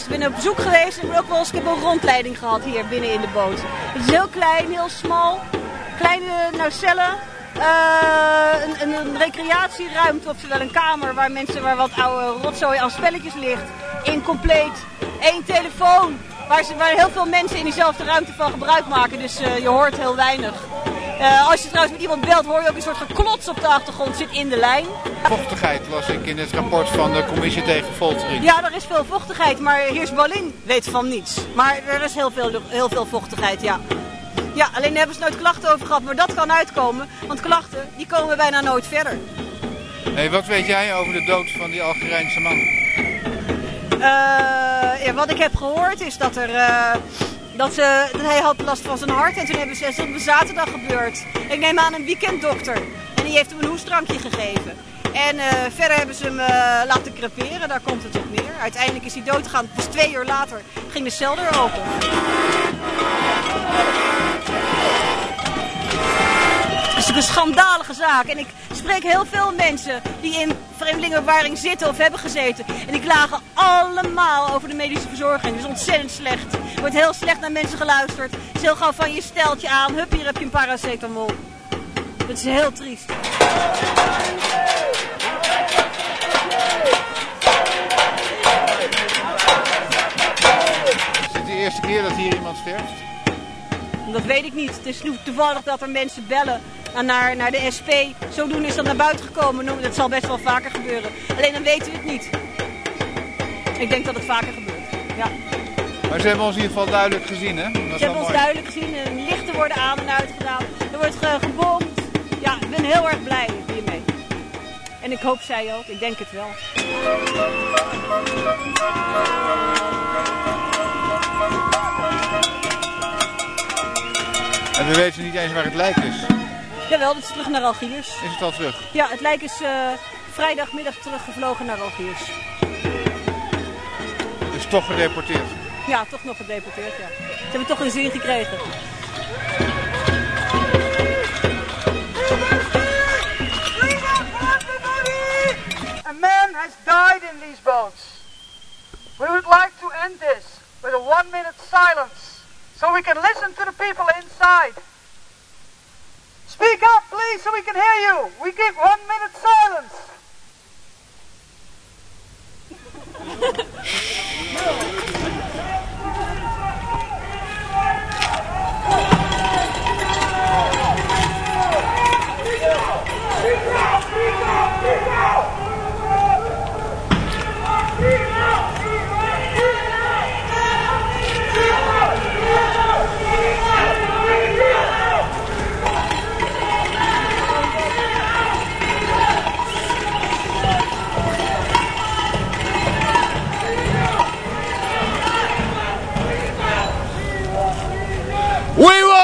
Ik ben op bezoek geweest en ook wel eens, ik heb een rondleiding gehad hier binnen in de boot. Het is heel klein, heel smal, kleine cellen. Een recreatieruimte, oftewel een kamer waar wat oude rotzooi aan spelletjes ligt. Incompleet. 1 telefoon, waar heel veel mensen in diezelfde ruimte van gebruik maken. Dus je hoort heel weinig. Als je trouwens met iemand belt, hoor je ook een soort geklots op de achtergrond, zit in de lijn. Vochtigheid las ik in het rapport van de commissie tegen foltering. Ja, er is veel vochtigheid, maar Heers-Ballin weet van niets. Maar er is heel veel vochtigheid, ja. Ja, alleen hebben ze nooit klachten over gehad, maar dat kan uitkomen. Want klachten, die komen bijna nooit verder. Hey, wat weet jij over de dood van die Algerijnse man? Ja, wat ik heb gehoord is dat hij had last van zijn hart en toen hebben ze, dat op zaterdag gebeurd. Ik neem aan een weekenddokter en die heeft hem een hoestdrankje gegeven. En verder hebben ze hem laten creperen, daar komt het op neer. Uiteindelijk is hij doodgegaan, dus 2 uur later ging de celdeur open. Het is een schandalige zaak en ik spreek heel veel mensen die in vreemdelingenbewaring zitten of hebben gezeten. En die klagen allemaal over de medische verzorging. Het is ontzettend slecht. Er wordt heel slecht naar mensen geluisterd. Het is heel gauw van je steltje aan. Hup, hier heb je een paracetamol. Dat is heel triest. Is het de eerste keer dat hier iemand sterft? Dat weet ik niet. Het is toevallig dat er mensen bellen naar de SP. Zodoende is dat naar buiten gekomen. Dat zal best wel vaker gebeuren. Alleen dan weten we het niet. Ik denk dat het vaker gebeurt. Ja. Maar ze hebben ons in ieder geval duidelijk gezien, hè? Ze hebben ons duidelijk gezien. Lichten worden aan en uitgedaan. Er wordt gebomd. Ja, ik ben heel erg blij hiermee. En ik hoop zij ook. Ik denk het wel. En we weten niet eens waar het lijk is. Jawel, het is terug naar Algiers. Is het al terug? Ja, het lijk is vrijdagmiddag teruggevlogen naar Algiers. Dus toch gedeporteerd? Ja, toch nog gedeporteerd, ja. Ze hebben toch een zin gekregen. A man has died in these boats. We would like to end this with a 1-minute silence so we can listen to the people inside. Speak up, please, so we can hear you. We give 1-minute silence. We